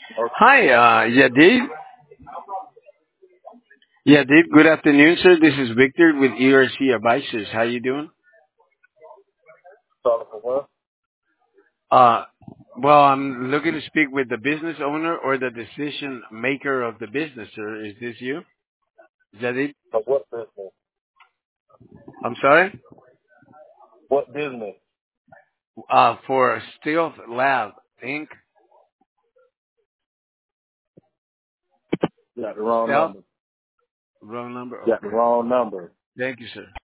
Hi, Yadid. Yadid, good afternoon, sir. This is Victor with ERC Advisors. How you doing? Sorry for what? Uh, well, I'm looking to speak with the business owner or the decision maker of the business, sir. Is this you, Yadid? For what business? I'm sorry? What business? For Stealth Lab, Inc. You got the wrong Stealth? number. Wrong number? You got the Okay. wrong number. Thank you, sir.